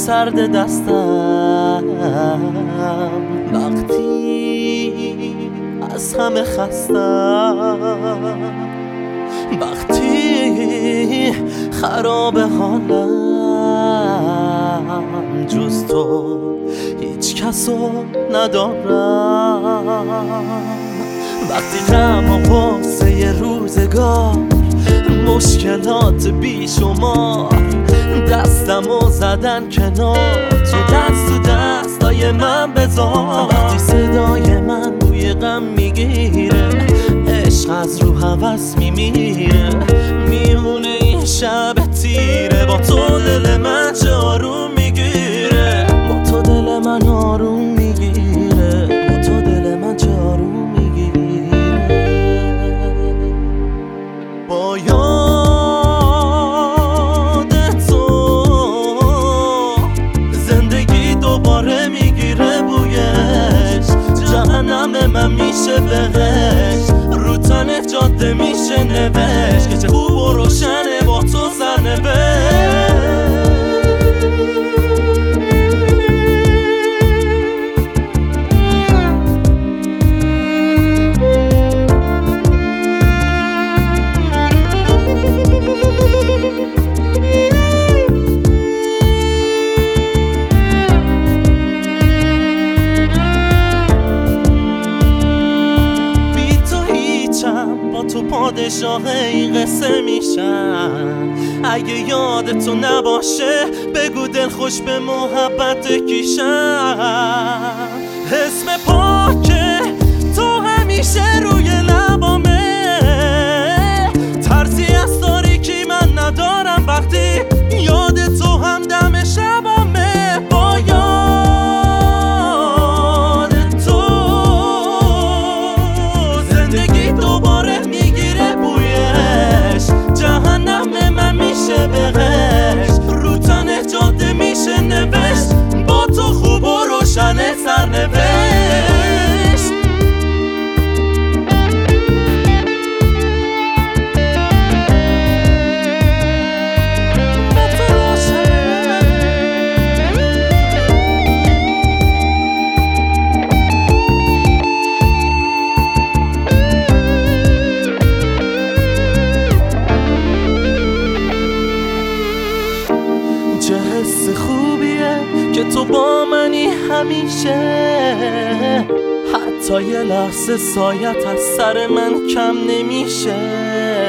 سرد دستم وقتی از همه خستم، وقتی خراب حالم جز تو هیچ کسو ندارم، وقتی غم و غصه روزگار مشکلات بیشمار دستمو زدن کنار، تو دست تو دستای من بذار، وقتی صدای من بوی غم میگیره عشق از رو هوس میمیره، میمونه این شب تیره با تو دل من چه آروم میگیره، با تو دل من آروم میگیره، با تو دل من چه آروم میگیره. با یاد تو زندگی دوباره میگیره بویش، جهنم من میشه بهش، رو تن جاده میشه نوشت که چه خوب و روشنه با تو سرنوشت. تو پادشاه این قصه میشم، اگه یاد تو نباشه بگو دل خوش به محبت کیشم، اسم پاکه تو همیشه روی لبامه، ترسی از تاریکی من ندارم وقتی یاد تو هم دم شبامه، با یاد تو زندگی دوباره جهنم من میشه بهش، رو تن جاده میشه نوشت، با تو خوب و روشن سرنوشت. چه حس خوبیه که تو با منی همیشه، حتی یه لحظه سایت از سر من کم نمیشه،